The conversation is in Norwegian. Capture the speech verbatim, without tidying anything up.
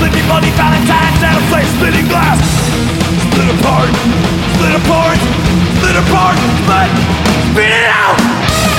Flipping bloody valentines out of flesh, splitting glass. Split apart, split apart, split apart, split, spit it out!